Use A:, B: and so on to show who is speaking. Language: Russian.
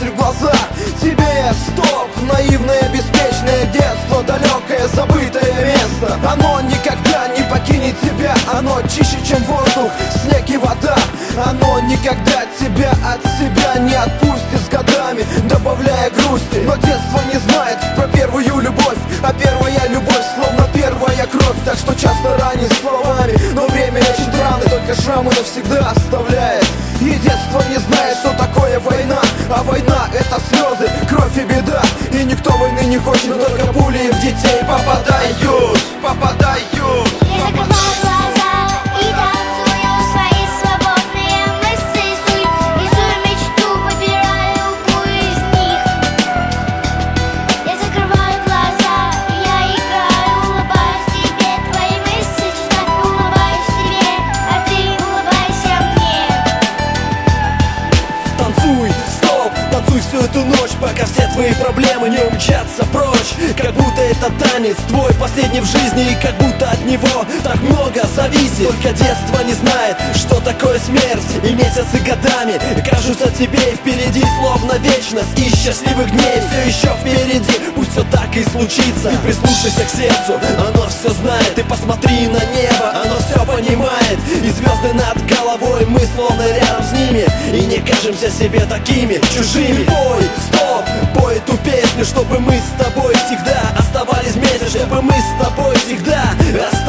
A: смотрит в глаза тебе. Стоп, наивное, беспечное детство, далекое, забытое место. Оно никогда не покинет тебя, оно чище, чем воздух, снег и вода. Оно никогда тебя от себя не отпустит с годами, добавляя грусти. Но детство не знает про первую любовь, а первая любовь словно первая кровь. Так что часто ранен словами, но время лечит раны, только шрамы навсегда оставляет. И детство не знает, что такое война, а война — это слезы, кровь и беда. И никто войны не хочет, но только пули в детей попадают, попадают.
B: Я закрываю глаза и танцую свои свободные мысли. Рисую мечту, выбираю любую из них. Я закрываю глаза, я играю, улыбаюсь тебе. Твои мысли читаю, улыбаюсь тебе, а ты улыбайся мне.
C: Танцуй, стоп, танцуй всю эту ночь, пока все твои проблемы не умчатся прочь. Как будто это танец твой последний в жизни, и как будто от него так много зависит. Только детство не знает, что такое смерть, и месяцы годами кажутся тебе впереди словно вечность. И счастливых дней все еще впереди, пусть все так и случится. Ты прислушайся к сердцу, оно все знает. Ты посмотри на небо, оно все понимает. И звезды над головой, мы словно рядом с ними, и не кажемся себе такими чужими. Пой, стоп, пой эту песню, чтобы мы с тобой всегда оставались вместе, чтобы мы с тобой всегда оставались